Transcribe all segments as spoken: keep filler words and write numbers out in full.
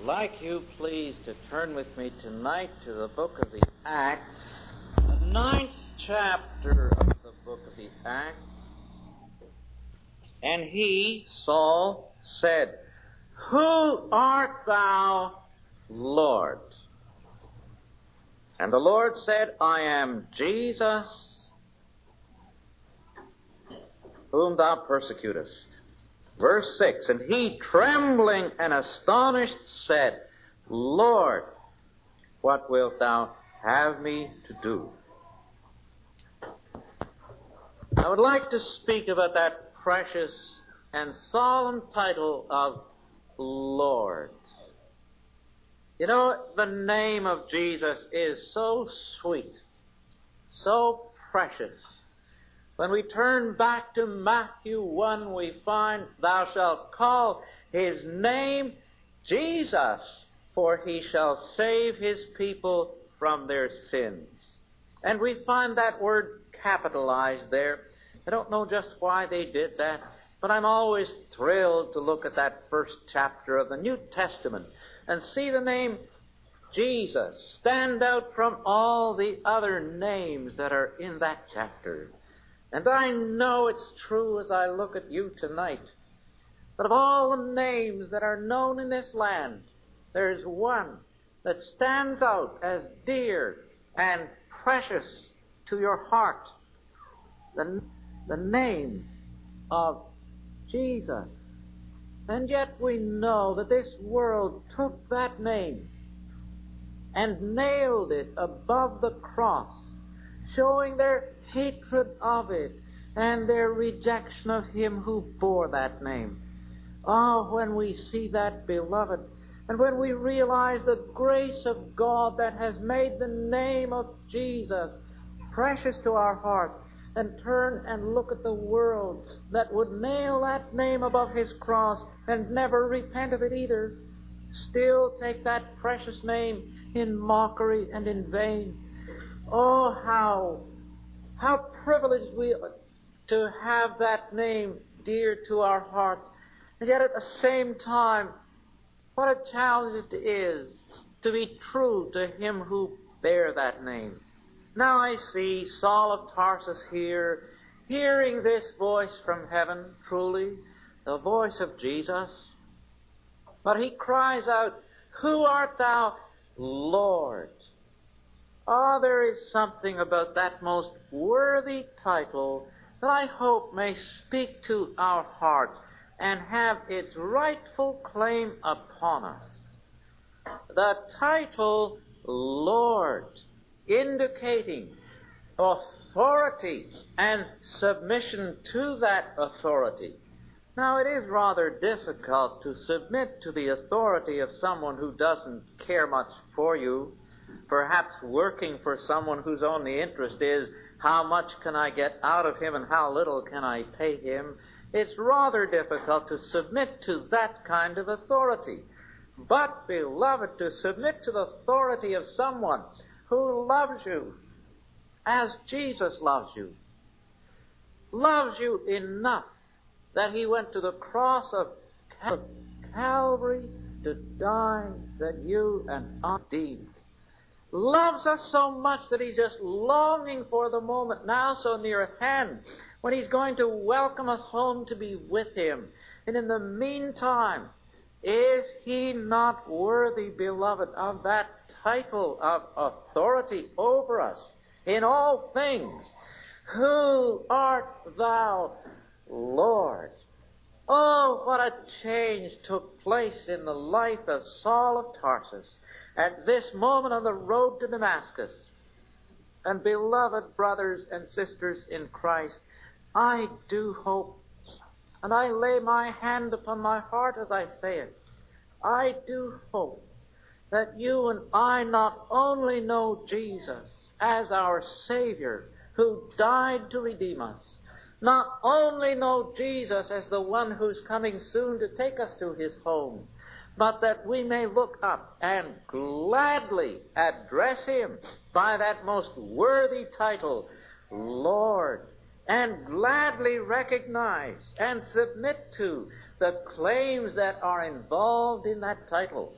like you please to turn with me tonight to the book of the Acts, the ninth chapter of the book of the Acts. And he, Saul, said, "Who art thou, Lord?" And the Lord said, "I am Jesus, whom thou persecutest." Verse six, and he, trembling and astonished, said, "Lord, what wilt thou have me to do?" I would like to speak about that precious and solemn title of Lord. You know, the name of Jesus is so sweet, so precious. When we turn back to Matthew one, we find, "Thou shalt call his name Jesus, for he shall save his people from their sins." And we find that word capitalized there. I don't know just why they did that, but I'm always thrilled to look at that first chapter of the New Testament and see the name Jesus stand out from all the other names that are in that chapter. And I know it's true as I look at you tonight, that of all the names that are known in this land, there's one that stands out as dear and precious to your heart. The, the name of Jesus. And yet we know that this world took that name and nailed it above the cross, showing their hatred of it and their rejection of him who bore that name. Oh, when we see that, beloved, and when we realize the grace of God that has made the name of Jesus precious to our hearts, and turn and look at the world that would nail that name above his cross and never repent of it either, still take that precious name in mockery and in vain. Oh, how How privileged we are to have that name dear to our hearts. And yet at the same time, what a challenge it is to be true to him who bare that name. Now I see Saul of Tarsus here, hearing this voice from heaven, truly, the voice of Jesus. But he cries out, "Who art thou, Lord?" Oh, there is something about that most worthy title that I hope may speak to our hearts and have its rightful claim upon us. The title Lord, indicating authority and submission to that authority. Now, it is rather difficult to submit to the authority of someone who doesn't care much for you, perhaps working for someone whose only interest is, how much can I get out of him and how little can I pay him? It's rather difficult to submit to that kind of authority. But, beloved, to submit to the authority of someone who loves you as Jesus loves you, loves you enough that he went to the cross of Calvary to die that you and I redeemed. Loves us so much that he's just longing for the moment now so near at hand when he's going to welcome us home to be with him. And in the meantime, is he not worthy, beloved, of that title of authority over us in all things? Who art thou, Lord? Oh, what a change took place in the life of Saul of Tarsus at this moment on the road to Damascus. And beloved brothers and sisters in Christ, I do hope, and I lay my hand upon my heart as I say it, I do hope that you and I not only know Jesus as our Savior who died to redeem us, not only know Jesus as the one who's coming soon to take us to his home, but that we may look up and gladly address him by that most worthy title, Lord, and gladly recognize and submit to the claims that are involved in that title.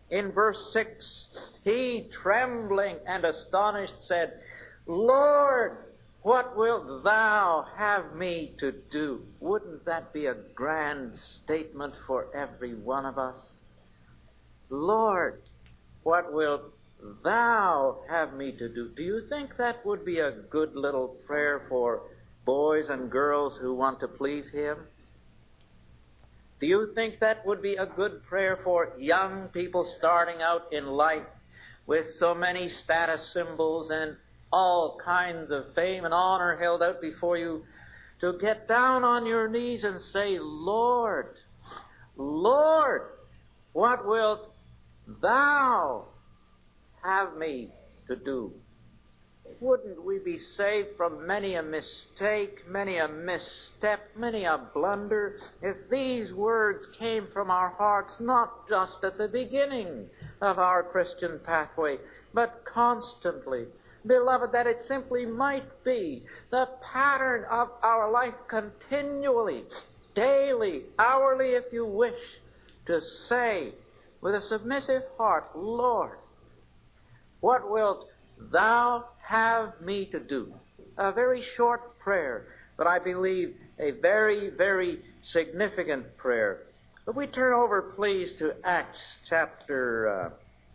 In verse six, he, trembling and astonished, said, Lord, what wilt thou have me to do? Wouldn't that be a grand statement for every one of us? Lord, what wilt thou have me to do? Do you think that would be a good little prayer for boys and girls who want to please Him? Do you think that would be a good prayer for young people starting out in life with so many status symbols and all kinds of fame and honor held out before you, to get down on your knees and say, Lord, Lord, what wilt thou have me to do? Wouldn't we be saved from many a mistake, many a misstep, many a blunder, if these words came from our hearts, not just at the beginning of our Christian pathway, but constantly? Beloved, that it simply might be the pattern of our life continually, daily, hourly, if you wish, to say with a submissive heart, Lord, what wilt thou have me to do? A very short prayer, but I believe a very, very significant prayer. But we turn over, please, to Acts chapter uh,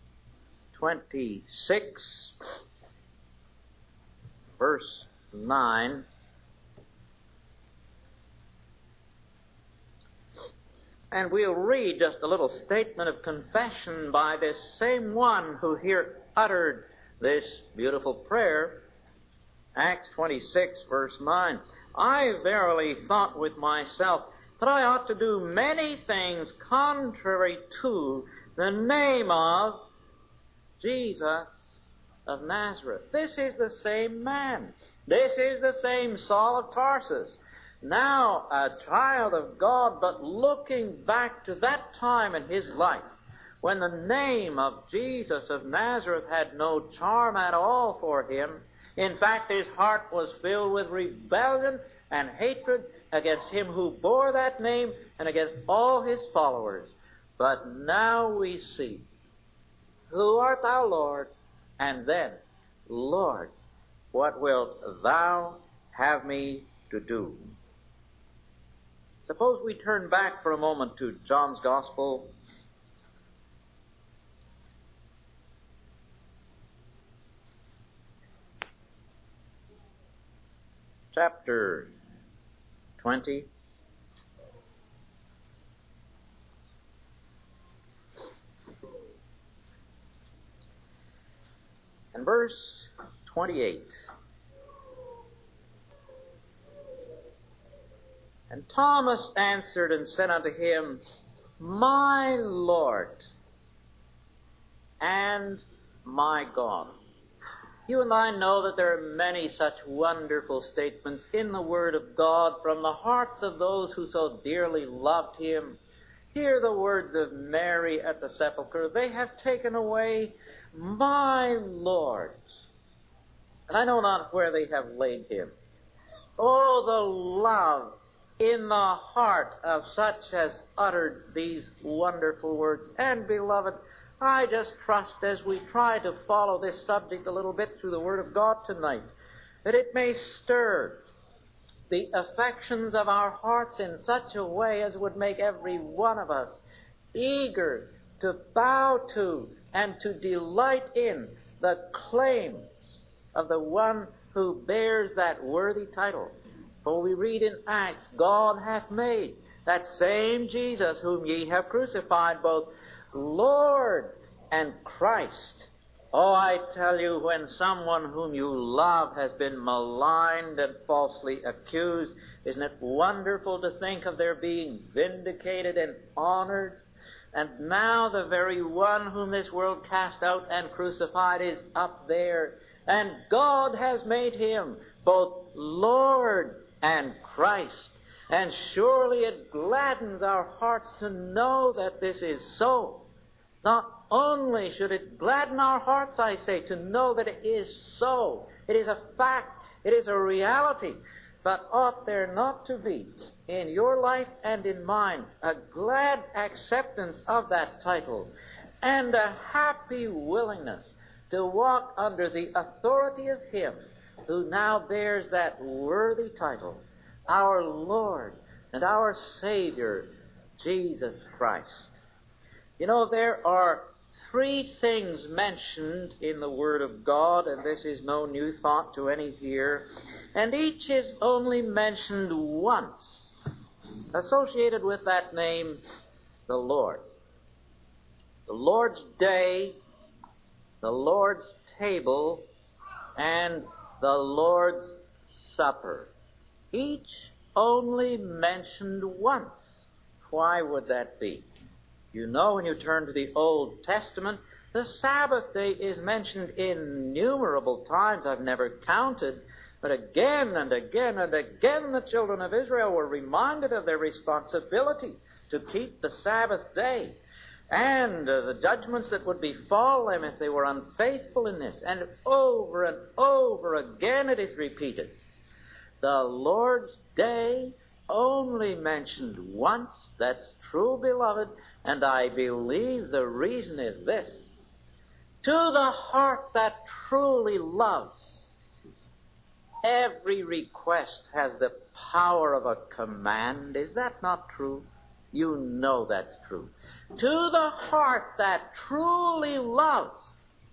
twenty-six, verse nine. And we'll read just a little statement of confession by this same one who here uttered this beautiful prayer. Acts twenty-six, verse nine. I verily thought with myself that I ought to do many things contrary to the name of Jesus of Nazareth. This is the same man. This is the same Saul of Tarsus. Now a child of God, but looking back to that time in his life when the name of Jesus of Nazareth had no charm at all for him. In fact, his heart was filled with rebellion and hatred against him who bore that name and against all his followers. But now we see, who art thou, Lord? And then, Lord, what wilt thou have me to do? Suppose we turn back for a moment to John's Gospel, chapter twenty. And verse twenty-eight. And Thomas answered and said unto him, My Lord and my God. You and I know that there are many such wonderful statements in the Word of God from the hearts of those who so dearly loved Him. Hear the words of Mary at the sepulchre. They have taken away my Lord, and I know not where they have laid Him. Oh, the love in the heart of such as uttered these wonderful words. And, beloved, I just trust as we try to follow this subject a little bit through the Word of God tonight, that it may stir the affections of our hearts in such a way as would make every one of us eager to bow to and to delight in the claims of the one who bears that worthy title. For we read in Acts, God hath made that same Jesus whom ye have crucified both Lord and Christ. Oh, I tell you, when someone whom you love has been maligned and falsely accused, isn't it wonderful to think of their being vindicated and honored? And now the very one whom this world cast out and crucified is up there, and God has made Him both Lord and Christ. And surely it gladdens our hearts to know that this is so. Not only should it gladden our hearts, I say, to know that it is so. It is a fact. It is a reality. But ought there not to be, in your life and in mine, a glad acceptance of that title, and a happy willingness to walk under the authority of Him who now bears that worthy title, our Lord and our Savior, Jesus Christ. You know, there are three things mentioned in the Word of God, and this is no new thought to any here, and each is only mentioned once, associated with that name, the Lord. The Lord's day, the Lord's table, and the Lord's supper. Each only mentioned once. Why would that be? You know, when you turn to the Old Testament, the Sabbath day is mentioned innumerable times. I've never counted, but again and again and again the children of Israel were reminded of their responsibility to keep the Sabbath day and uh, the judgments that would befall them if they were unfaithful in this. And over and over again it is repeated. The Lord's day only mentioned once. That's true, beloved, and I believe the reason is this. To the heart that truly loves, every request has the power of a command. Is that not true? You know that's true. To the heart that truly loves,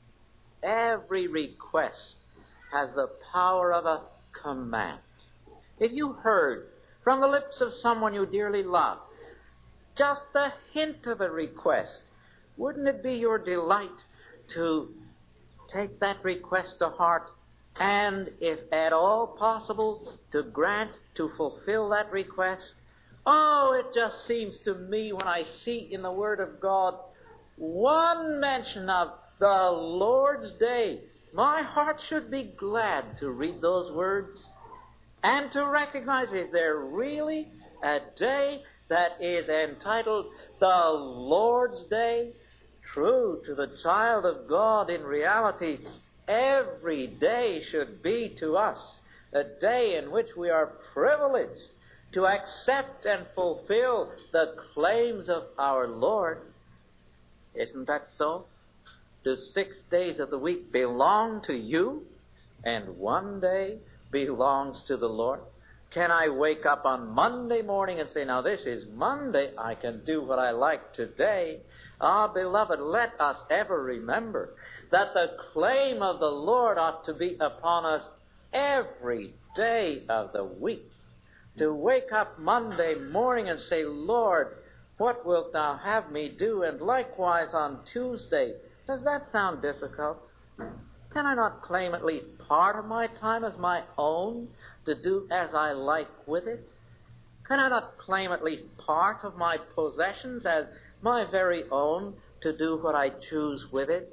every request has the power of a command. If you heard from the lips of someone you dearly love just the hint of a request, wouldn't it be your delight to take that request to heart and, if at all possible, to grant, to fulfill that request? Oh, it just seems to me when I see in the Word of God one mention of the Lord's day, my heart should be glad to read those words and to recognize, is there really a day that is entitled the Lord's Day? True, to the child of God, in reality, every day should be to us a day in which we are privileged to accept and fulfill the claims of our Lord. Isn't that so? Do six days of the week belong to you, and one day belongs to the Lord? Can I wake up on Monday morning and say, now this is Monday, I can do what I like today? Ah, beloved, let us ever remember that the claim of the Lord ought to be upon us every day of the week. To wake up Monday morning and say, Lord, what wilt thou have me do? And likewise on Tuesday. Does that sound difficult? Can I not claim at least part of my time as my own to do as I like with it? Can I not claim at least part of my possessions as my very own to do what I choose with it?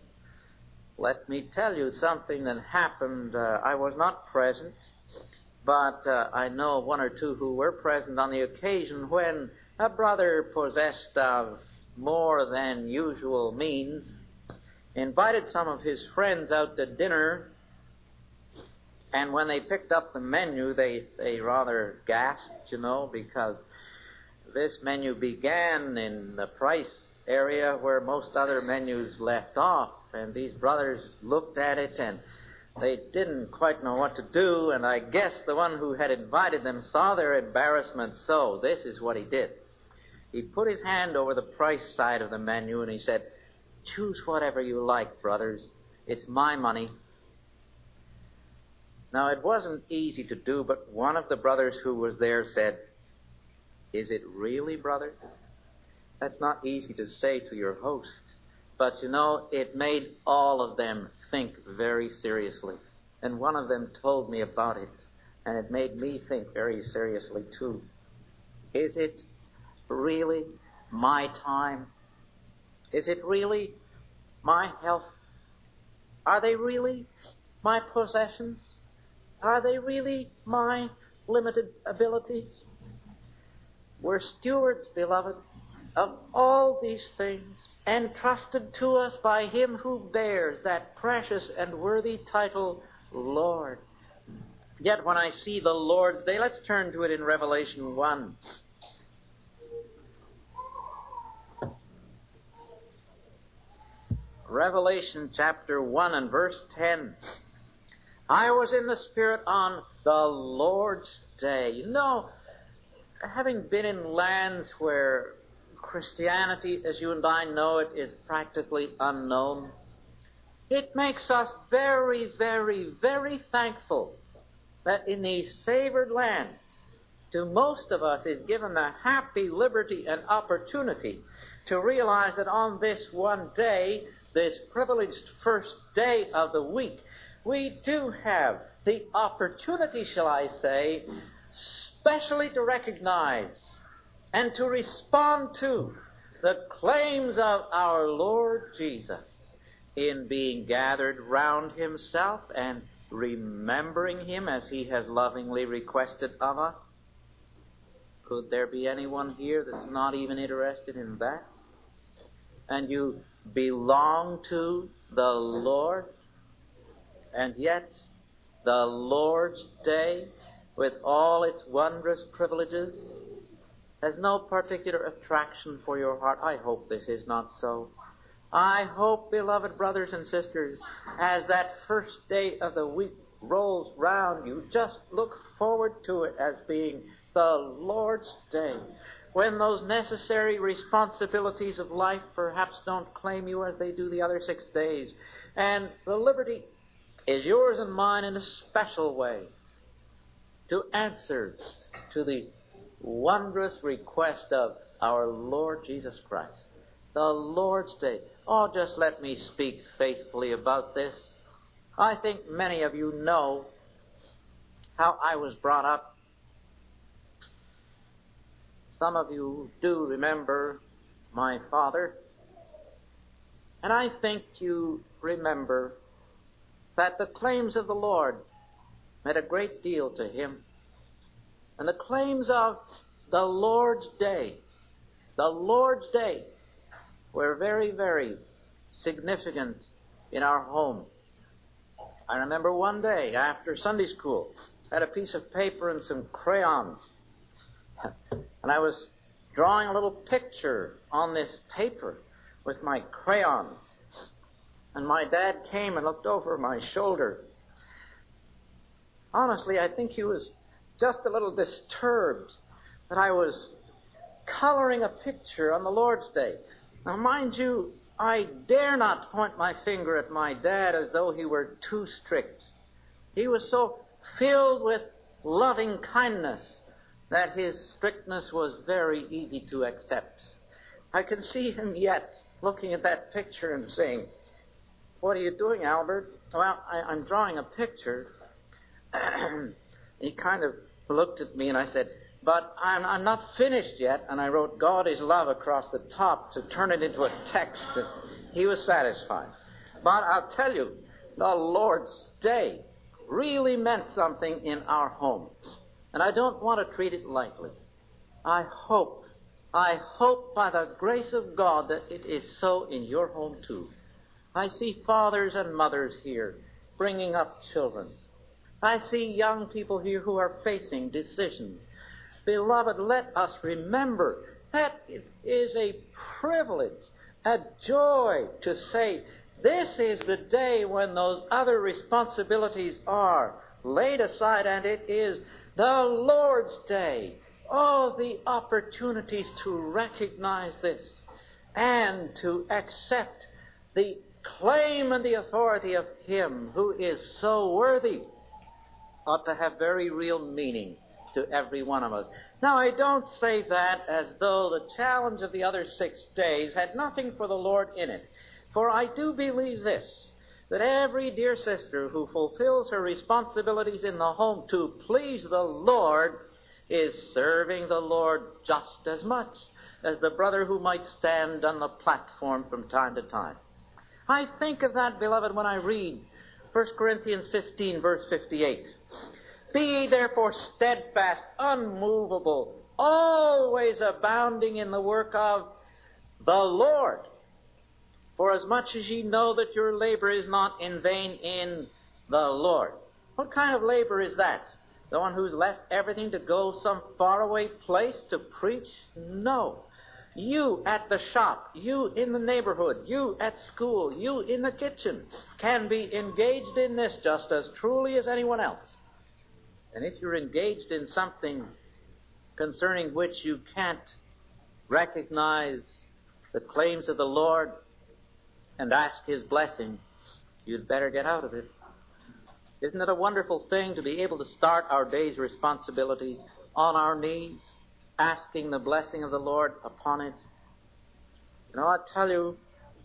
Let me tell you something that happened. Uh, I was not present, but uh, I know one or two who were present on the occasion when a brother possessed of more than usual means invited some of his friends out to dinner, and when they picked up the menu, they, they rather gasped, you know, because this menu began in the price area where most other menus left off, and these brothers looked at it and they didn't quite know what to do, and I guess the one who had invited them saw their embarrassment, so this is what he did. He put his hand over the price side of the menu and he said, choose whatever you like, brothers. It's my money. Now, it wasn't easy to do, but one of the brothers who was there said, is it really, brother? That's not easy to say to your host. But, you know, it made all of them think very seriously. And one of them told me about it, and it made me think very seriously, too. Is it really my time? Is it really my health? Are they really my possessions? Are they really my limited abilities? We're stewards, beloved, of all these things, entrusted to us by Him who bears that precious and worthy title, Lord. Yet when I see the Lord's Day, let's turn to it in Revelation one. Revelation chapter one and verse ten. I was in the Spirit on the Lord's day. You know, having been in lands where Christianity, as you and I know it, is practically unknown, it makes us very, very, very thankful that in these favored lands, to most of us is given the happy liberty and opportunity to realize that on this one day, this privileged first day of the week, we do have the opportunity, shall I say, specially to recognize and to respond to the claims of our Lord Jesus in being gathered round Himself and remembering Him as He has lovingly requested of us. Could there be anyone here that's not even interested in that? And you belong to the Lord, and yet the Lord's day, with all its wondrous privileges, has no particular attraction for your heart. I hope this is not so. I hope, beloved brothers and sisters, as that first day of the week rolls round, you just look forward to it as being the Lord's day, when those necessary responsibilities of life perhaps don't claim you as they do the other six days. And the liberty is yours and mine in a special way to answer to the wondrous request of our Lord Jesus Christ. The Lord's day. Oh, just let me speak faithfully about this. I think many of you know how I was brought up. Some of you do remember my father. And I think you remember that the claims of the Lord meant a great deal to him. And the claims of the Lord's day, the Lord's day, were very, very significant in our home. I remember one day after Sunday school, I had a piece of paper and some crayons. And I was drawing a little picture on this paper with my crayons. And my dad came and looked over my shoulder. Honestly, I think he was just a little disturbed that I was coloring a picture on the Lord's Day. Now, mind you, I dare not point my finger at my dad as though he were too strict. He was so filled with loving kindness that his strictness was very easy to accept. I can see him yet looking at that picture and saying, "What are you doing, Albert?" "Well, I, I'm drawing a picture." He kind of looked at me and I said, "But I'm, I'm not finished yet." And I wrote, "God is love" across the top to turn it into a text. And he was satisfied. But I'll tell you, the Lord's Day really meant something in our home. And I don't want to treat it lightly. I hope, I hope by the grace of God that it is so in your home too. I see fathers and mothers here bringing up children. I see young people here who are facing decisions. Beloved, let us remember that it is a privilege, a joy to say, this is the day when those other responsibilities are laid aside, and it is the Lord's Day. Oh, the opportunities to recognize this and to accept the claim and the authority of Him who is so worthy ought to have very real meaning to every one of us. Now, I don't say that as though the challenge of the other six days had nothing for the Lord in it. For I do believe this, that every dear sister who fulfills her responsibilities in the home to please the Lord is serving the Lord just as much as the brother who might stand on the platform from time to time. I think of that, beloved, when I read First Corinthians fifteen, verse fifty-eight. Be ye therefore steadfast, unmovable, always abounding in the work of the Lord. For as much as ye know that your labor is not in vain in the Lord. What kind of labor is that? The one who's left everything to go some faraway place to preach? No. You at the shop, you in the neighborhood, you at school, you in the kitchen can be engaged in this just as truly as anyone else. And if you're engaged in something concerning which you can't recognize the claims of the Lord and ask His blessing, you'd better get out of it. Isn't it a wonderful thing to be able to start our day's responsibilities on our knees, asking the blessing of the Lord upon it? You know, I tell you,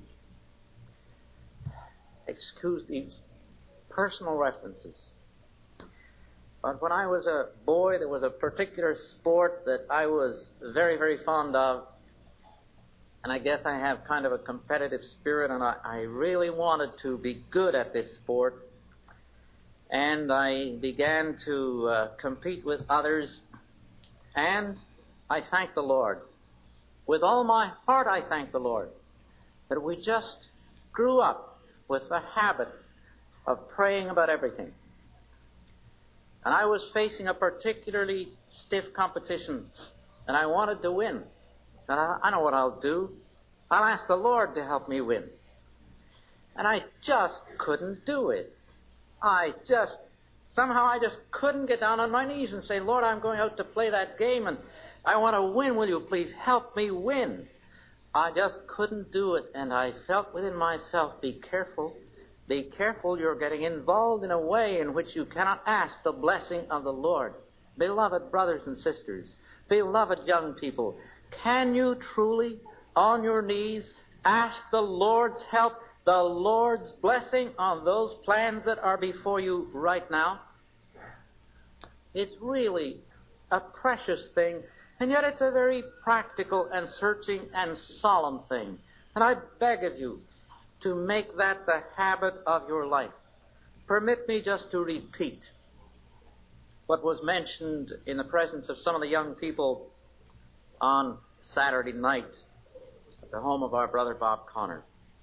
excuse these personal references, but when I was a boy, there was a particular sport that I was very, very fond of, and I guess I have kind of a competitive spirit, and I, I really wanted to be good at this sport. And I began to uh, compete with others, and I thank the Lord. With all my heart, I thank the Lord that we just grew up with the habit of praying about everything. And I was facing a particularly stiff competition, and I wanted to win. And I, I know what I'll do. I'll ask the Lord to help me win. And I just couldn't do it. I just, somehow I just couldn't get down on my knees and say, Lord, I'm going out to play that game, and I want to win. Will you please help me win? I just couldn't do it, and I felt within myself, be careful. Be careful, you're getting involved in a way in which you cannot ask the blessing of the Lord. Beloved brothers and sisters, beloved young people, can you truly, on your knees, ask the Lord's help, the Lord's blessing on those plans that are before you right now? It's really a precious thing, and yet it's a very practical and searching and solemn thing. And I beg of you to make that the habit of your life. Permit me just to repeat what was mentioned in the presence of some of the young people on Saturday night at the home of our brother Bob Connor.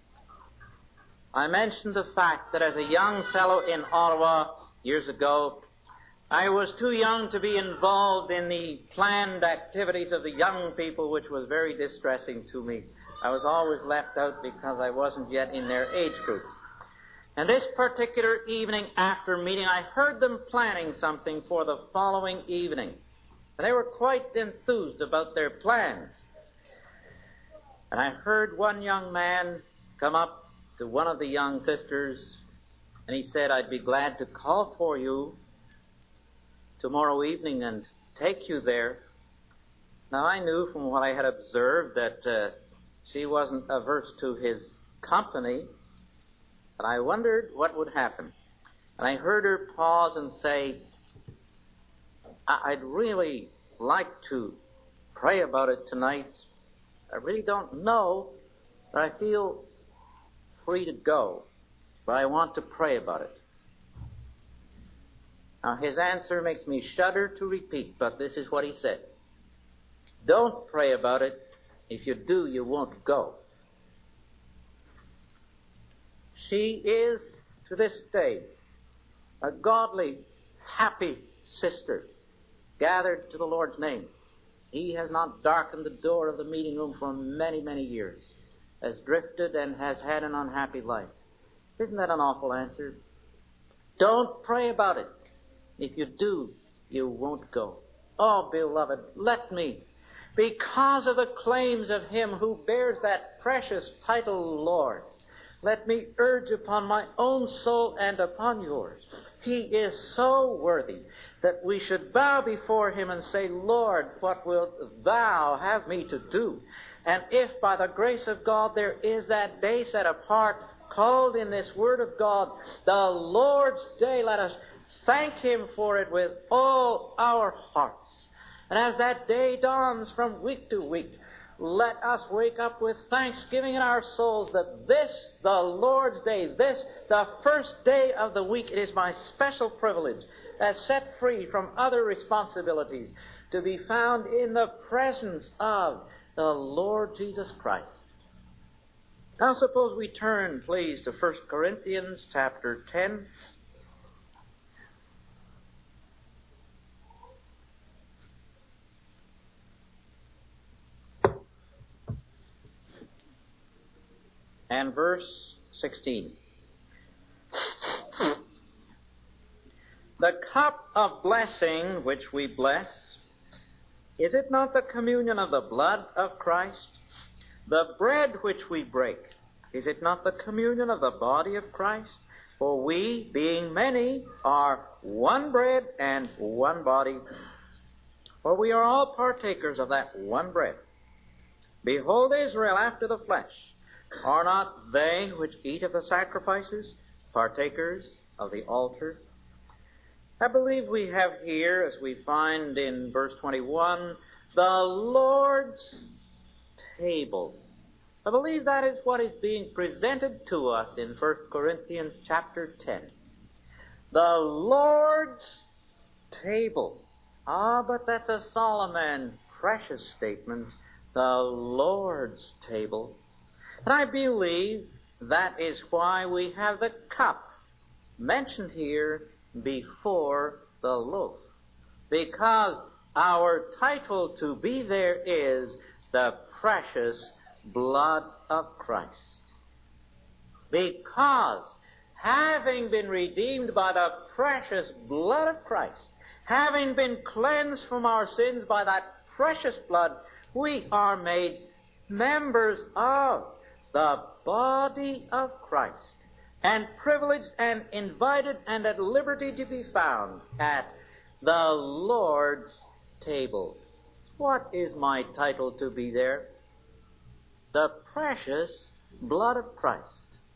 I mentioned the fact that as a young fellow in Ottawa years ago, I was too young to be involved in the planned activities of the young people, which was very distressing to me. I was always left out because I wasn't yet in their age group. And this particular evening after meeting, I heard them planning something for the following evening. They were quite enthused about their plans. And I heard one young man come up to one of the young sisters, and he said, I'd be glad to call for you tomorrow evening and take you there. Now, I knew from what I had observed that uh, she wasn't averse to his company, but I wondered what would happen. And I heard her pause and say, I'd really like to pray about it tonight. I really don't know, but I feel free to go, but I want to pray about it. Now, his answer makes me shudder to repeat, but this is what he said. Don't pray about it. If you do, you won't go. She is, to this day, a godly, happy sister, gathered to the Lord's name. He has not darkened the door of the meeting room for many, many years, has drifted and has had an unhappy life. Isn't that an awful answer? Don't pray about it. If you do, you won't go. Oh, beloved, let me, because of the claims of Him who bears that precious title, Lord, let me urge upon my own soul and upon yours. He is so worthy that we should bow before Him and say, Lord, what wilt Thou have me to do? And if by the grace of God there is that day set apart, called in this Word of God, the Lord's Day, let us thank Him for it with all our hearts. And as that day dawns from week to week, let us wake up with thanksgiving in our souls that this, the Lord's Day, this, the first day of the week, it is my special privilege, as set free from other responsibilities, to be found in the presence of the Lord Jesus Christ. Now suppose we turn, please, to First Corinthians chapter ten. and verse sixteen. The cup of blessing which we bless, is it not the communion of the blood of Christ? The bread which we break, is it not the communion of the body of Christ? For we, being many, are one bread and one body. For we are all partakers of that one bread. Behold, Israel after the flesh, are not they which eat of the sacrifices partakers of the altar? I believe we have here, as we find in verse twenty-one, the Lord's table. I believe that is what is being presented to us in First Corinthians chapter ten. The Lord's table. Ah, but that's a solemn and precious statement. The Lord's table. And I believe that is why we have the cup mentioned here before the loaf. Because our title to be there is the precious blood of Christ. Because having been redeemed by the precious blood of Christ, having been cleansed from our sins by that precious blood, we are made members of the body of Christ, and privileged and invited and at liberty to be found at the Lord's table. What is my title to be there? The precious blood of Christ.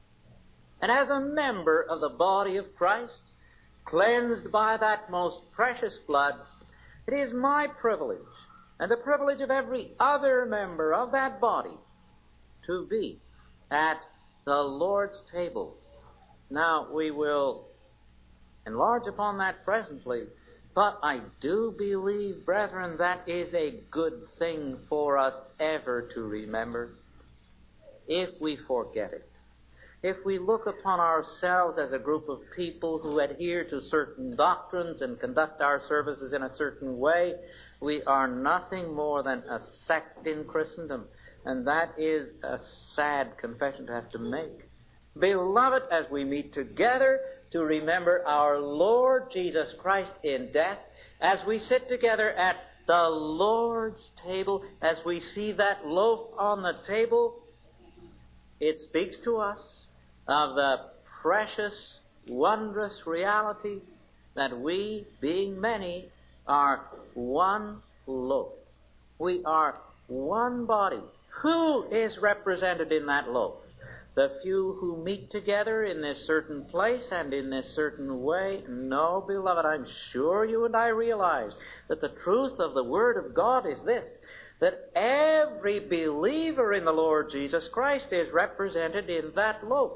And as a member of the body of Christ, cleansed by that most precious blood, it is my privilege, and the privilege of every other member of that body, to be at the Lord's table. Now, we will enlarge upon that presently, but I do believe, brethren, that is a good thing for us ever to remember. If we forget it, if we look upon ourselves as a group of people who adhere to certain doctrines and conduct our services in a certain way, we are nothing more than a sect in Christendom. And that is a sad confession to have to make. Beloved, as we meet together to remember our Lord Jesus Christ in death, as we sit together at the Lord's table, as we see that loaf on the table, it speaks to us of the precious, wondrous reality that we, being many, are one loaf. We are one body. Who is represented in that loaf? The few who meet together in this certain place and in this certain way? No, beloved, I'm sure you and I realize that the truth of the Word of God is this, that every believer in the Lord Jesus Christ is represented in that loaf.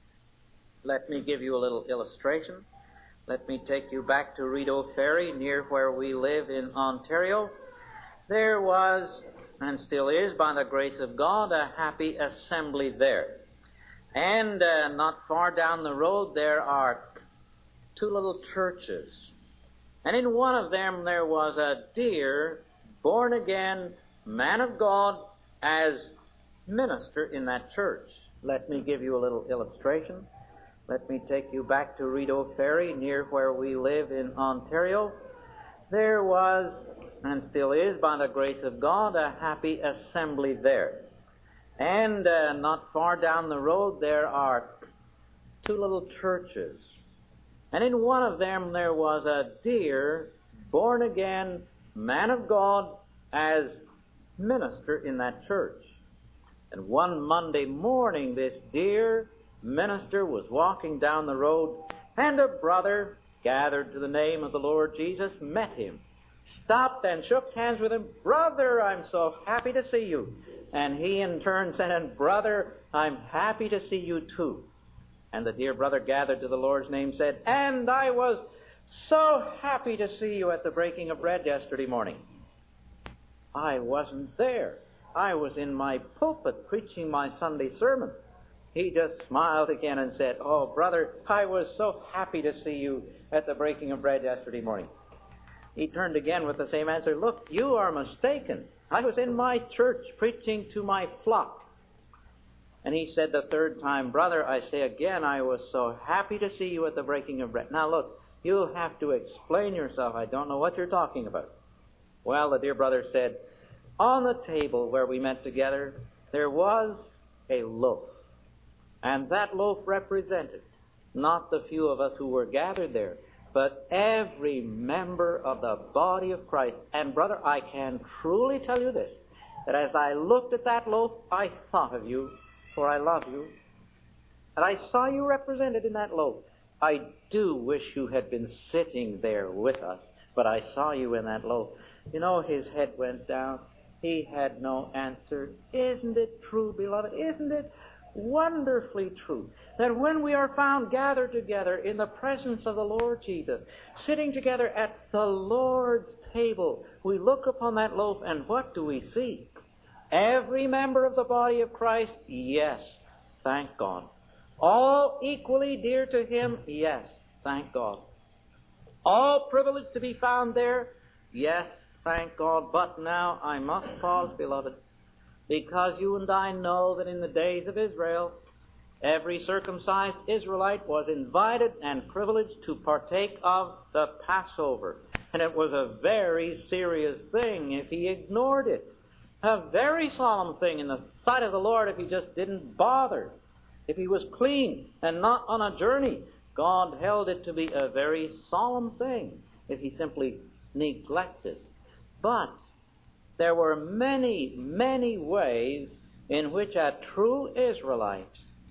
Let me give you a little illustration. Let me take you back to Rideau Ferry, near where we live in Ontario. There was, and still is, by the grace of God, a happy assembly there. And uh, not far down the road there are two little churches. And in one of them there was a dear, born-again man of God as minister in that church. Let me give you a little illustration. Let me take you back to Rideau Ferry, near where we live in Ontario. There was, and still is, by the grace of God, a happy assembly there. And uh, not far down the road there are two little churches. And in one of them there was a dear, born-again man of God as minister in that church. And one Monday morning this dear minister was walking down the road, and a brother, gathered to the name of the Lord Jesus, met him, stopped and shook hands with him. "Brother, I'm so happy to see you." And he in turn said, "And brother, I'm happy to see you too." And the dear brother, gathered to the Lord's name, said, "And I was so happy to see you at the breaking of bread yesterday morning." "I wasn't there. I was in my pulpit preaching my Sunday sermon." He just smiled again and said, "Oh, brother, I was so happy to see you at the breaking of bread yesterday morning." He turned again with the same answer. "Look, you are mistaken. I was in my church preaching to my flock." And he said the third time, "Brother, I say again, I was so happy to see you at the breaking of bread." Now look, you'll have to explain yourself. I don't know what you're talking about. Well, the dear brother said, on the table where we met together, there was a loaf. And that loaf represented not the few of us who were gathered there, but every member of the body of Christ. And brother, I can truly tell you this, that as I looked at that loaf, I thought of you, for I love you. And I saw you represented in that loaf. I do wish you had been sitting there with us, but I saw you in that loaf. You know, his head went down. He had no answer. Isn't it true, beloved? Isn't it wonderfully true that when we are found gathered together in the presence of the Lord Jesus, sitting together at the Lord's table, we look upon that loaf and what do we see? Every member of the body of Christ? Yes, thank God. All equally dear to Him? Yes, thank God. All privileged to be found there? Yes, thank God. But now I must pause, beloved, because you and I know that in the days of Israel, every circumcised Israelite was invited and privileged to partake of the Passover. And it was a very serious thing if he ignored it. A very solemn thing in the sight of the Lord if he just didn't bother. If he was clean and not on a journey, God held it to be a very solemn thing if he simply neglected. But there were many, many ways in which a true Israelite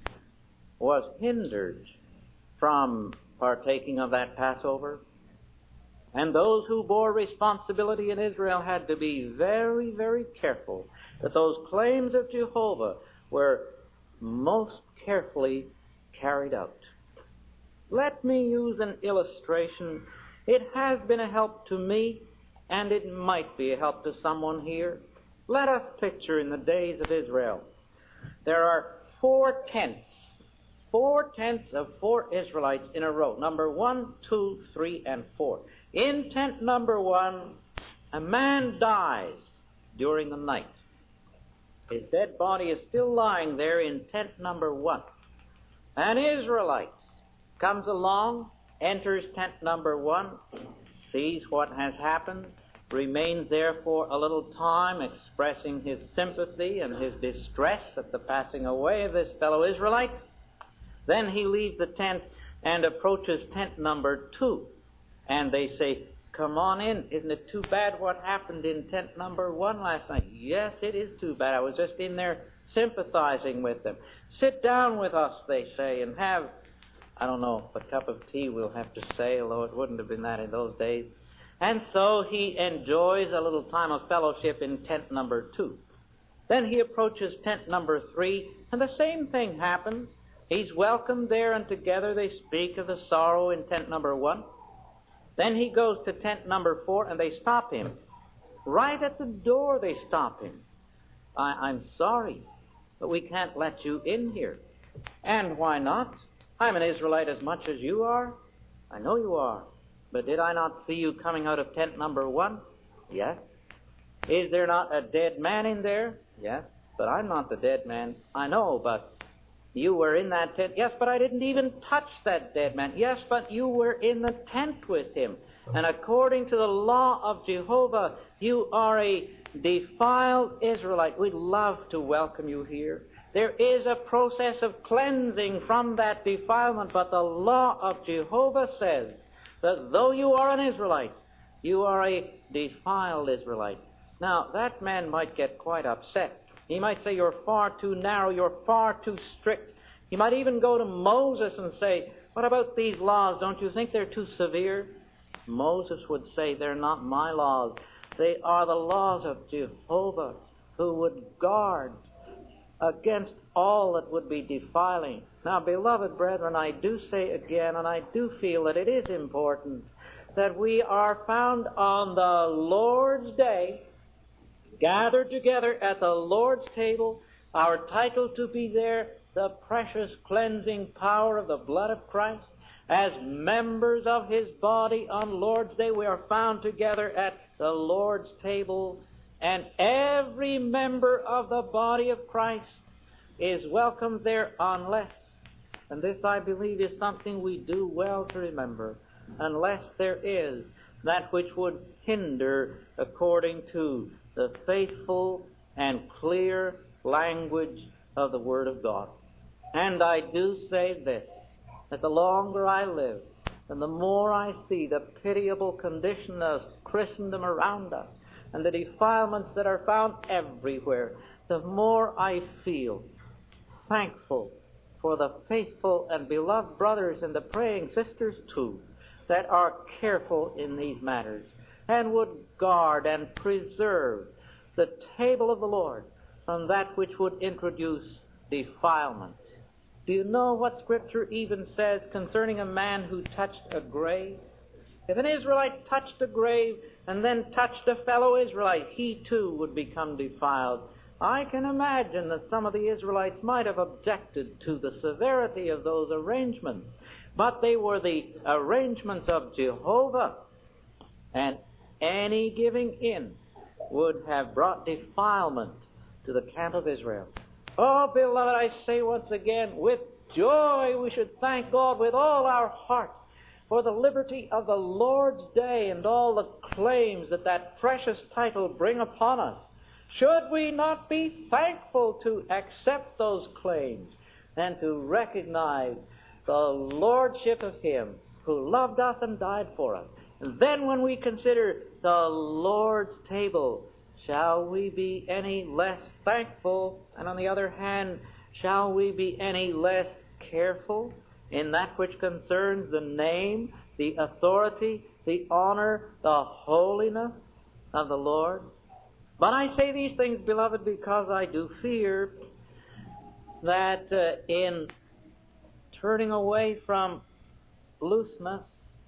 was hindered from partaking of that Passover. And those who bore responsibility in Israel had to be very, very careful that those claims of Jehovah were most carefully carried out. Let me use an illustration. It has been a help to me, and it might be a help to someone here. Let us picture in the days of Israel, there are four tents, four tents of four Israelites in a row, number one, two, three, and four. In tent number one, a man dies during the night. His dead body is still lying there in tent number one. An Israelite comes along, enters tent number one, sees what has happened, remains there for a little time expressing his sympathy and his distress at the passing away of this fellow Israelite. Then he leaves the tent and approaches tent number two. And they say, "Come on in. Isn't it too bad what happened in tent number one last night?" "Yes, it is too bad. I was just in there sympathizing with them." "Sit down with us," they say, "and have, I don't know, a cup of tea," we'll have to say, although it wouldn't have been that in those days. And so he enjoys a little time of fellowship in tent number two. Then he approaches tent number three, and the same thing happens. He's welcomed there, and together they speak of the sorrow in tent number one. Then he goes to tent number four, and they stop him. Right at the door they stop him. I, I'm sorry, but we can't let you in here. And why not? I'm an Israelite as much as you are. I know you are. But did I not see you coming out of tent number one? Yes. Is there not a dead man in there? Yes. But I'm not the dead man. I know, but you were in that tent. Yes, but I didn't even touch that dead man. Yes, but you were in the tent with him. And according to the law of Jehovah, you are a defiled Israelite. We'd love to welcome you here. There is a process of cleansing from that defilement, but the law of Jehovah says that though you are an Israelite, you are a defiled Israelite. Now, that man might get quite upset. He might say, "You're far too narrow, you're far too strict." He might even go to Moses and say, "What about these laws? Don't you think they're too severe?" Moses would say, "They're not my laws. They are the laws of Jehovah, who would guard against all that would be defiling." Now, beloved brethren, I do say again, and I do feel that it is important that we are found on the Lord's day, gathered together at the Lord's table, our title to be there, the precious cleansing power of the blood of Christ. As members of His body on Lord's Day, we are found together at the Lord's table, and every member of the body of Christ is welcome there unless, and this I believe is something we do well to remember, unless there is that which would hinder according to the faithful and clear language of the Word of God. And I do say this, that the longer I live, and the more I see the pitiable condition of Christendom around us, and the defilements that are found everywhere, the more I feel thankful for the faithful and beloved brothers and the praying sisters too, that are careful in these matters, and would guard and preserve the table of the Lord from that which would introduce defilement. Do you know what Scripture even says concerning a man who touched a grave? If an Israelite touched a grave and then touched a fellow Israelite, he too would become defiled. I can imagine that some of the Israelites might have objected to the severity of those arrangements, but they were the arrangements of Jehovah, and any giving in would have brought defilement to the camp of Israel. Oh, beloved, I say once again, with joy we should thank God with all our heart for the liberty of the Lord's Day and all the claims that that precious title bring upon us. Should we not be thankful to accept those claims and to recognize the lordship of Him who loved us and died for us? And then when we consider the Lord's table, shall we be any less thankful? And on the other hand, shall we be any less careful in that which concerns the name, the authority, the honor, the holiness of the Lord? But I say these things, beloved, because I do fear that uh, in turning away from looseness,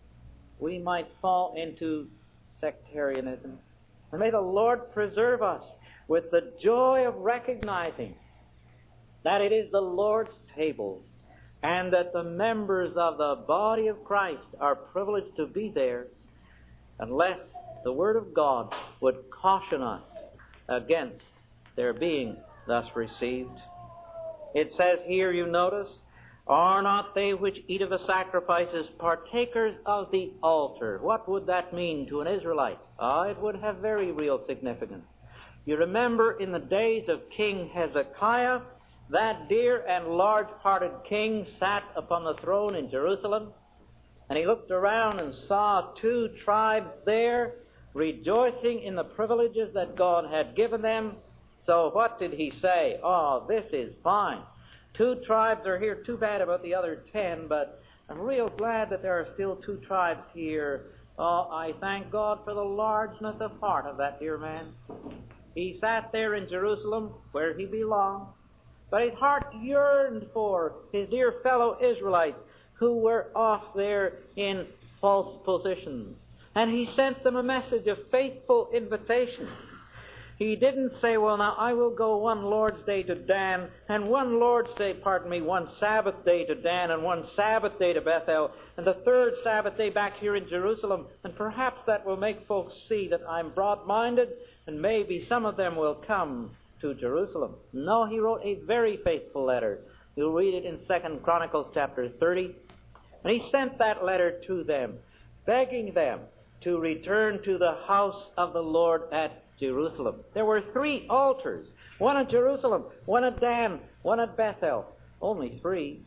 we might fall into sectarianism. And may the Lord preserve us with the joy of recognizing that it is the Lord's table and that the members of the body of Christ are privileged to be there, unless the Word of God would caution us against their being thus received. It says here, you notice, are not they which eat of the sacrifices partakers of the altar? What would that mean to an Israelite? Ah, it would have very real significance. You remember in the days of King Hezekiah, that dear and large-hearted king sat upon the throne in Jerusalem, and he looked around and saw two tribes there rejoicing in the privileges that God had given them. So what did he say? Oh, this is fine. Two tribes are here. Too bad about the other ten, but I'm real glad that there are still two tribes here. Oh, I thank God for the largeness of heart of that dear man. He sat there in Jerusalem where he belonged, but his heart yearned for his dear fellow Israelites who were off there in false positions. And he sent them a message of faithful invitation. He didn't say, well, now I will go one Lord's Day to Dan, and one Lord's Day, pardon me, one Sabbath day to Dan, and one Sabbath day to Bethel, and the third Sabbath day back here in Jerusalem, and perhaps that will make folks see that I'm broad-minded, and maybe some of them will come to Jerusalem. No, he wrote a very faithful letter. You'll read it in Second Chronicles chapter thirty. And he sent that letter to them, begging them to return to the house of the Lord at Jerusalem. There were three altars, one at Jerusalem, one at Dan, one at Bethel. Only three.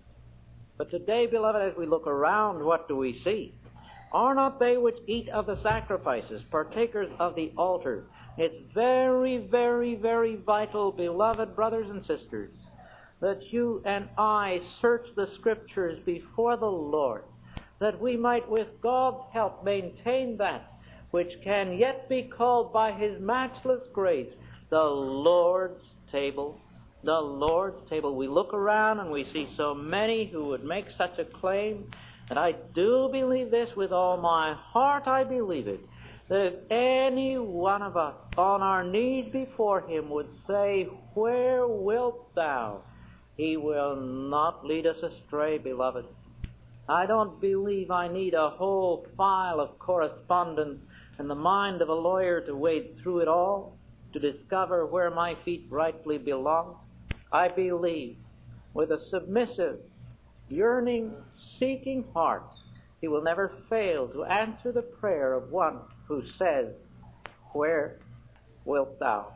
But today, beloved, as we look around, what do we see? Are not they which eat of the sacrifices partakers of the altar? It's very, very, very vital, beloved brothers and sisters, that you and I search the Scriptures before the Lord, that we might, with God's help, maintain that which can yet be called by His matchless grace the Lord's table. The Lord's table. We look around and we see so many who would make such a claim, and I do believe this with all my heart. I believe it, that if any one of us on our knees before Him would say, where wilt thou? He will not lead us astray, beloved. I don't believe I need a whole file of correspondence and the mind of a lawyer to wade through it all to discover where my feet rightly belong. I believe, with a submissive, yearning, seeking heart, He will never fail to answer the prayer of one who says, "Where wilt thou?"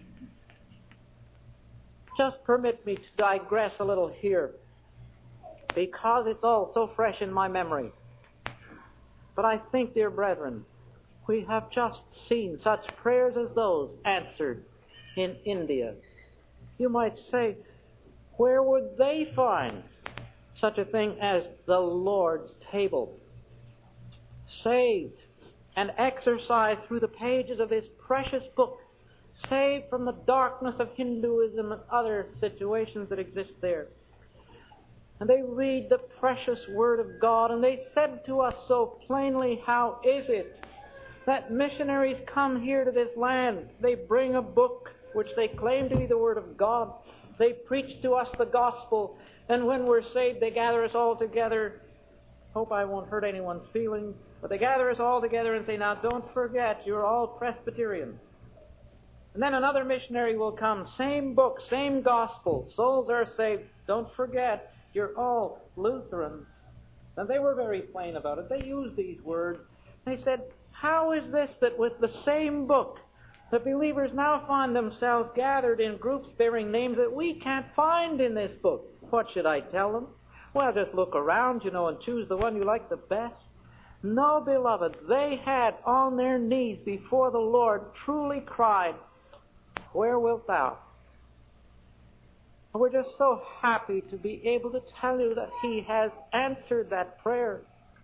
Just permit me to digress a little here, because it's all so fresh in my memory. But I think, dear brethren, we have just seen such prayers as those answered in India. You might say, where would they find such a thing as the Lord's table? Saved and exercised through the pages of this precious book, saved from the darkness of Hinduism and other situations that exist there. And they read the precious Word of God, and they said to us so plainly, how is it that missionaries come here to this land? They bring a book which they claim to be the Word of God. They preach to us the gospel, and when we're saved, they gather us all together. Hope I won't hurt anyone's feelings, but they gather us all together and say, now don't forget, you're all Presbyterians. And then another missionary will come, same book, same gospel, souls are saved. Don't forget, you're all Lutherans. And they were very plain about it. They used these words. They said, how is this that with the same book, the believers now find themselves gathered in groups bearing names that we can't find in this book? What should I tell them? Well, just look around, you know, and choose the one you like the best. No, beloved, they had on their knees before the Lord truly cried, "Where wilt thou?" And we're just so happy to be able to tell you that He has answered that prayer.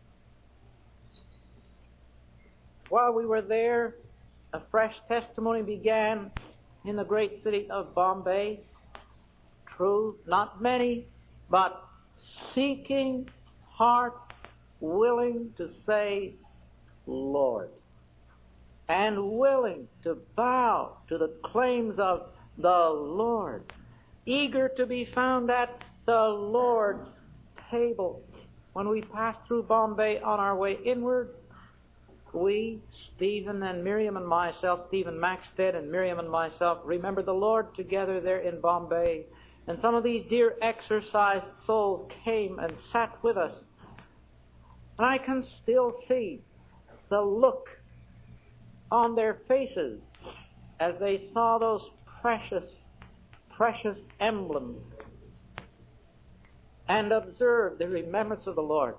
While we were there, a fresh testimony began in the great city of Bombay. True, not many, but seeking heart, willing to say, Lord, and willing to bow to the claims of the Lord, eager to be found at the Lord's table. When we passed through Bombay on our way inward, we, Stephen and Miriam and myself, Stephen Maxted and Miriam and myself, remembered the Lord together there in Bombay. And some of these dear exercised souls came and sat with us. And I can still see the look on their faces as they saw those precious, precious emblems and observed the remembrance of the Lord.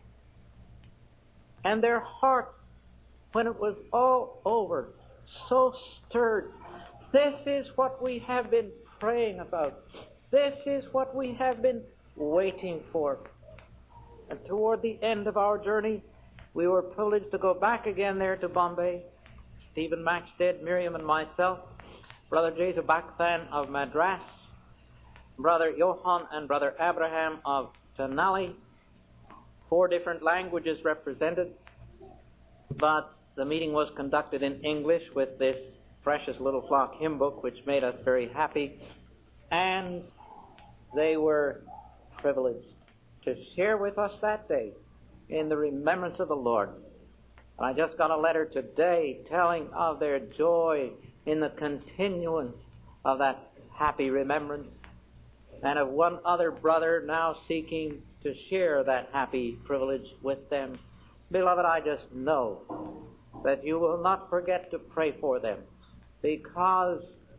And their hearts, when it was all over, so stirred. This is what we have been praying about. This is what we have been waiting for. And toward the end of our journey, we were privileged to go back again there to Bombay. Stephen Maxted, Miriam and myself, Brother Jesu Bakthan of Madras, Brother Johan and Brother Abraham of Tenali, four different languages represented, but the meeting was conducted in English with this precious little flock hymn book, which made us very happy, and they were privileged to share with us that day in the remembrance of the Lord. I just got a letter today telling of their joy in the continuance of that happy remembrance, and of one other brother now seeking to share that happy privilege with them. Beloved, I just know that you will not forget to pray for them, because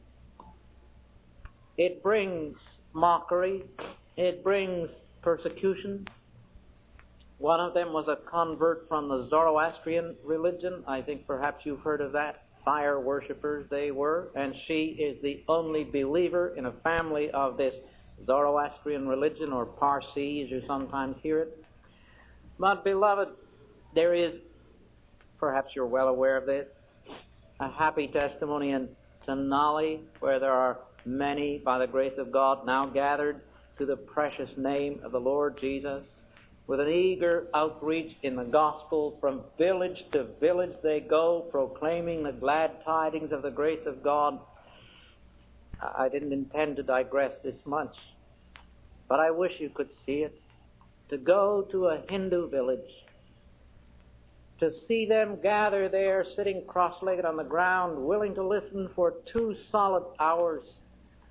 it brings mockery, it brings persecution. One of them was a convert from the Zoroastrian religion. I think perhaps you've heard of that. Fire worshippers they were, and she is the only believer in a family of this Zoroastrian religion, or Parsi as you sometimes hear it. But beloved, there is, perhaps you're well aware of this, a happy testimony in Tenali, where there are many, by the grace of God, now gathered to the precious name of the Lord Jesus. With an eager outreach in the gospel, from village to village they go, proclaiming the glad tidings of the grace of God. I didn't intend to digress this much, but I wish you could see it. To go to a Hindu village, to see them gather there, sitting cross-legged on the ground, willing to listen for two solid hours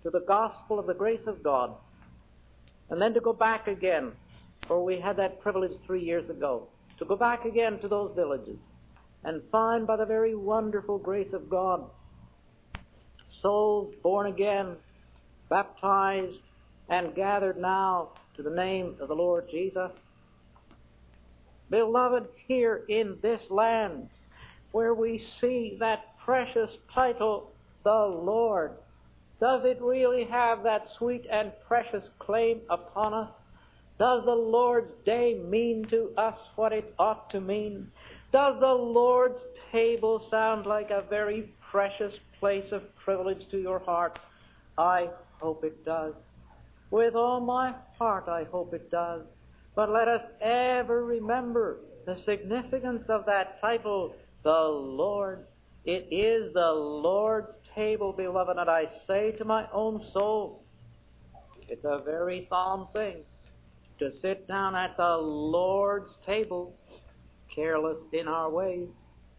to the gospel of the grace of God, and then to go back again, for we had that privilege three years ago, to go back again to those villages and find by the very wonderful grace of God souls born again, baptized, and gathered now to the name of the Lord Jesus. Beloved, here in this land, where we see that precious title, the Lord, does it really have that sweet and precious claim upon us? Does the Lord's day mean to us what it ought to mean? Does the Lord's table sound like a very precious place of privilege to your heart? I hope it does. With all my heart, I hope it does. But let us ever remember the significance of that title, the Lord. It is the Lord's table, beloved, and I say to my own soul, it's a very solemn thing to sit down at the Lord's table, careless in our ways.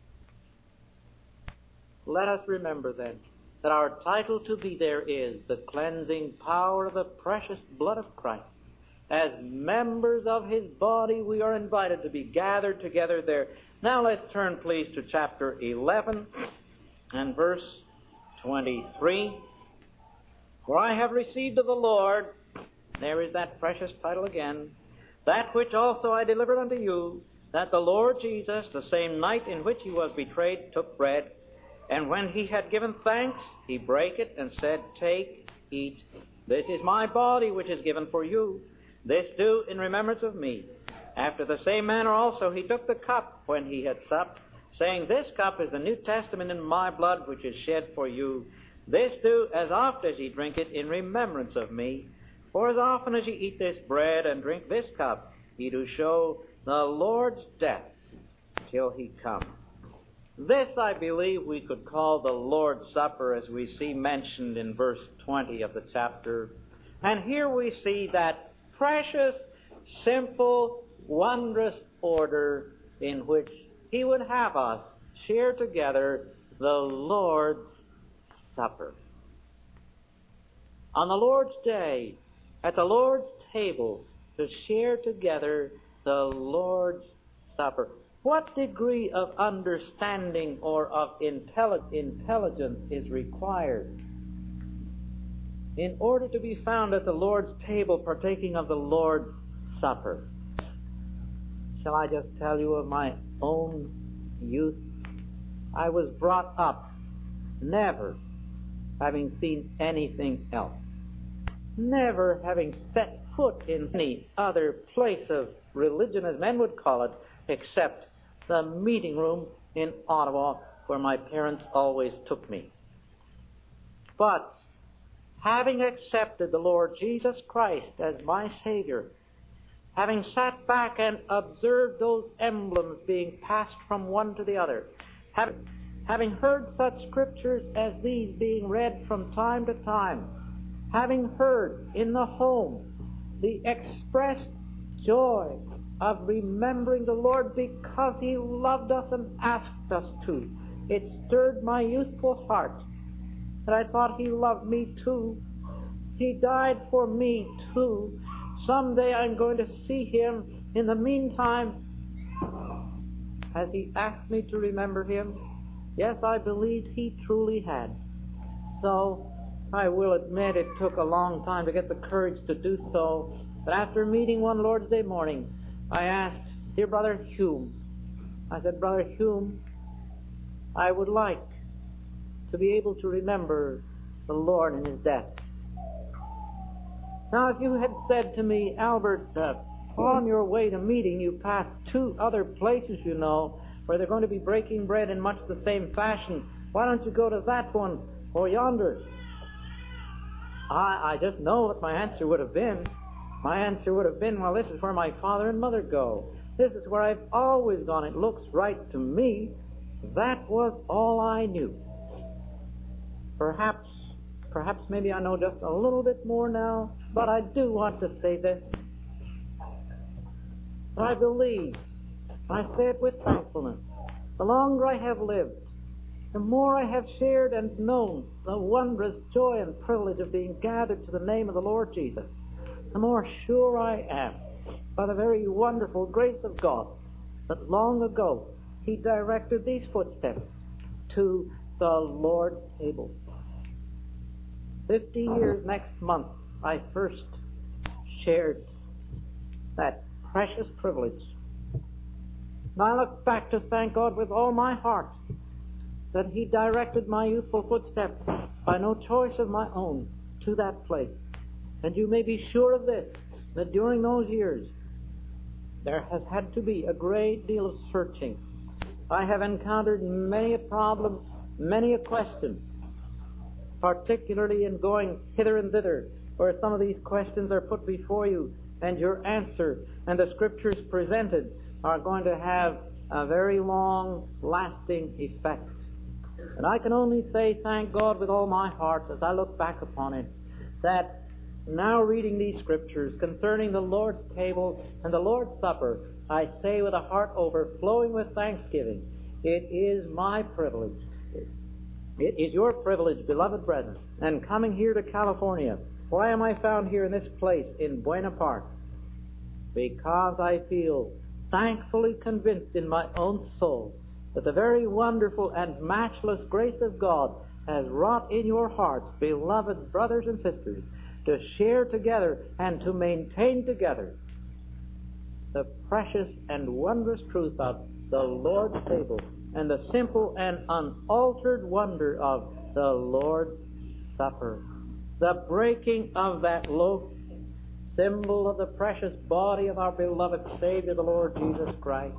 Let us remember then that our title to be there is the cleansing power of the precious blood of Christ. As members of His body, we are invited to be gathered together there. Now let's turn, please, to chapter eleven and verse twenty-three. For I have received of the Lord, there is that precious title again, that which also I delivered unto you, that the Lord Jesus, the same night in which He was betrayed, took bread, and when He had given thanks, He brake it, and said, Take, eat, this is my body which is given for you. This do in remembrance of me. After the same manner also He took the cup when He had supped, saying, This cup is the New Testament in my blood which is shed for you. This do as oft as ye drink it in remembrance of me. For as often as ye eat this bread and drink this cup, ye do show the Lord's death till He come. This, I believe, we could call the Lord's Supper, as we see mentioned in verse twenty of the chapter. And here we see that precious, simple, wondrous order in which He would have us share together the Lord's Supper. On the Lord's Day, at the Lord's table, to share together the Lord's Supper. What degree of understanding or of intelli- intelligence is required in order to be found at the Lord's table partaking of the Lord's Supper? Shall I just tell you of my own youth? I was brought up never having seen anything else, never having set foot in any other place of religion, as men would call it, except the meeting room in Ottawa, where my parents always took me. But having accepted the Lord Jesus Christ as my Savior, having sat back and observed those emblems being passed from one to the other, having, having heard such scriptures as these being read from time to time, having heard in the home the expressed joy of remembering the Lord because He loved us and asked us to, it stirred my youthful heart that I thought He loved me too. He died for me too. Someday I'm going to see Him. In the meantime, has He asked me to remember Him? Yes, I believe He truly had. So, I will admit it took a long time to get the courage to do so. But after meeting one Lord's Day morning, I asked, Dear Brother Hume, I said, Brother Hume, I would like to be able to remember the Lord in His death. Now, if you had said to me, Albert, uh, on your way to meeting, you passed two other places, you know, where they're going to be breaking bread in much the same fashion. Why don't you go to that one or yonder? I, I just know what my answer would have been. My answer would have been, well, this is where my father and mother go. This is where I've always gone. It looks right to me. That was all I knew. Perhaps, perhaps maybe I know just a little bit more now, but I do want to say this. I believe, I say it with thankfulness, the longer I have lived, the more I have shared and known the wondrous joy and privilege of being gathered to the name of the Lord Jesus, the more sure I am, by the very wonderful grace of God, that long ago He directed these footsteps to the Lord's table. Fifty years next month, I first shared that precious privilege. And I look back to thank God with all my heart that He directed my youthful footsteps by no choice of my own to that place. And you may be sure of this, that during those years there has had to be a great deal of searching. I have encountered many a problem, many a question, particularly in going hither and thither, where some of these questions are put before you, and your answer and the Scriptures presented are going to have a very long, lasting effect. And I can only say thank God with all my heart as I look back upon it, that now reading these Scriptures concerning the Lord's table and the Lord's Supper, I say with a heart overflowing with thanksgiving, it is my privilege. It is your privilege, beloved brethren. And coming here to California, why am I found here in this place in Buena Park? Because I feel thankfully convinced in my own soul that the very wonderful and matchless grace of God has wrought in your hearts, beloved brothers and sisters, to share together and to maintain together the precious and wondrous truth of the Lord's table and the simple and unaltered wonder of the Lord's Supper. The breaking of that loaf, symbol of the precious body of our beloved Savior, the Lord Jesus Christ,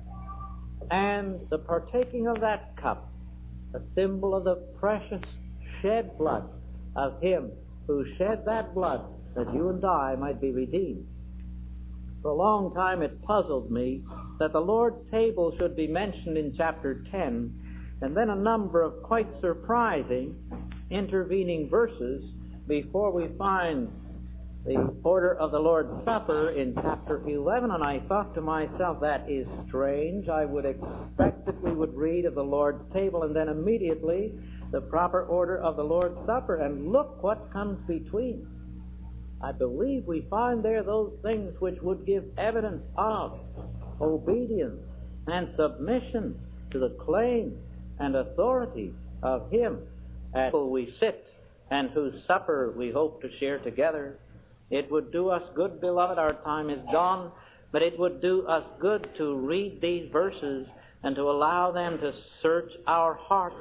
and the partaking of that cup, a symbol of the precious shed blood of Him who shed that blood that you and I might be redeemed. For a long time it puzzled me that the Lord's table should be mentioned in chapter ten, and then a number of quite surprising intervening verses before we find the order of the Lord's Supper in chapter eleven. And I thought to myself, that is strange. I would expect that we would read of the Lord's table and then immediately the proper order of the Lord's Supper. And look what comes between. I believe we find there those things which would give evidence of obedience and submission to the claim and authority of Him at whom we sit and whose supper we hope to share together. It would do us good, beloved, our time is gone, but it would do us good to read these verses and to allow them to search our hearts.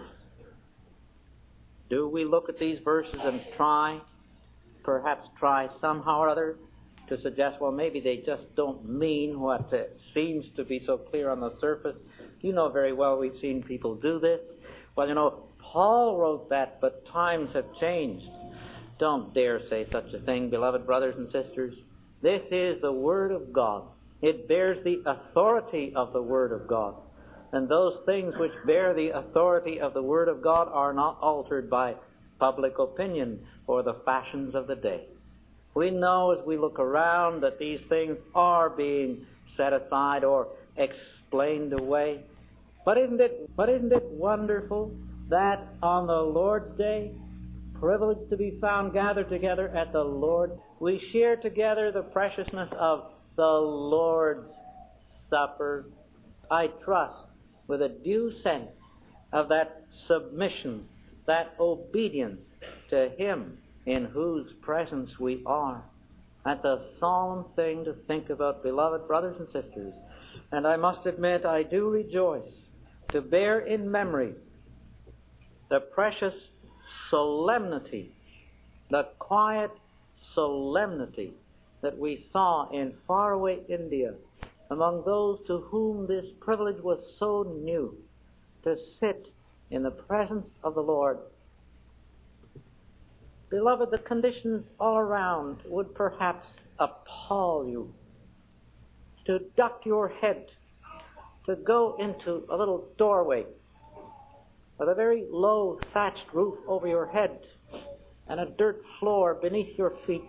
Do we look at these verses and try, perhaps try somehow or other to suggest, well, maybe they just don't mean what uh, seems to be so clear on the surface? You know very well we've seen people do this. Well, you know, Paul wrote that, but times have changed. Don't dare say such a thing, beloved brothers and sisters. This is the Word of God. It bears the authority of the Word of God. And those things which bear the authority of the Word of God are not altered by public opinion or the fashions of the day. We know as we look around that these things are being set aside or explained away. But isn't it, but isn't it wonderful that on the Lord's Day, privileged to be found gathered together at the Lord, we share together the preciousness of the Lord's Supper. I trust with a due sense of that submission, that obedience to Him in whose presence we are. That's a solemn thing to think about, beloved brothers and sisters. And I must admit, I do rejoice to bear in memory the precious solemnity, the quiet solemnity that we saw in faraway India among those to whom this privilege was so new, to sit in the presence of the Lord. Beloved, the conditions all around would perhaps appall you. To duck your head, to go into a little doorway with a very low thatched roof over your head and a dirt floor beneath your feet,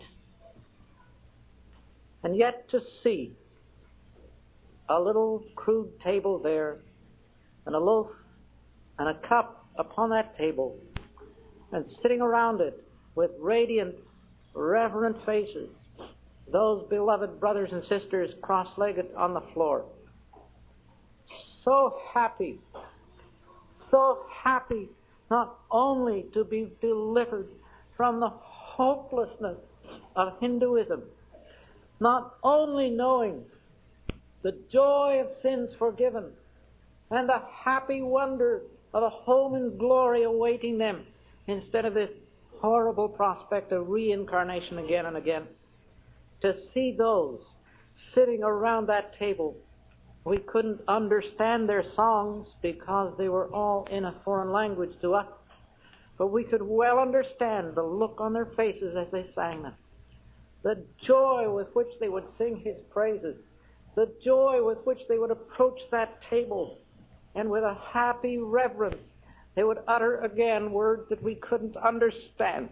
and yet to see a little crude table there and a loaf and a cup upon that table and sitting around it with radiant, reverent faces, those beloved brothers and sisters cross-legged on the floor. So happy, so happy not only to be delivered from the hopelessness of Hinduism, not only knowing the joy of sins forgiven and the happy wonder of a home in glory awaiting them instead of this horrible prospect of reincarnation again and again. To see those sitting around that table, we couldn't understand their songs because they were all in a foreign language to us, but we could well understand the look on their faces as they sang them, the joy with which they would sing His praises, the joy with which they would approach that table, and with a happy reverence they would utter again words that we couldn't understand.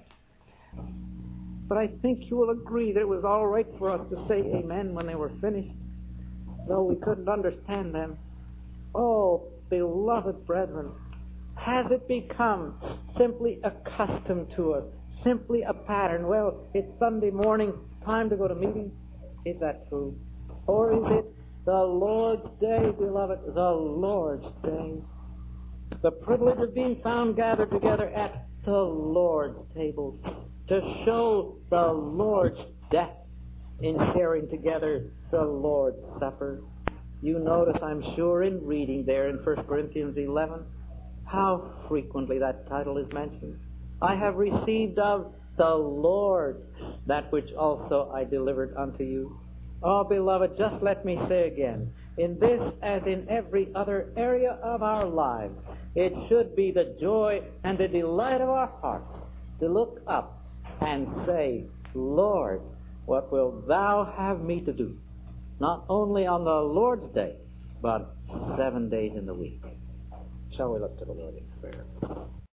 But I think you will agree that it was all right for us to say amen when they were finished, though we couldn't understand them. Oh, beloved brethren, has it become simply accustomed to us, simply a pattern? Well, it's Sunday morning, time to go to meeting. Is that true? Or is it the Lord's Day, beloved, the Lord's Day? The privilege of being found gathered together at the Lord's table to show the Lord's death in sharing together the Lord's Supper. You notice, I'm sure, in reading there in First Corinthians eleven, how frequently that title is mentioned. I have received of the Lord that which also I delivered unto you. Oh, beloved, just let me say again, in this as in every other area of our lives, it should be the joy and the delight of our hearts to look up and say, Lord, what wilt thou have me to do? Not only on the Lord's Day, but seven days in the week. Shall we look to the Lord in prayer?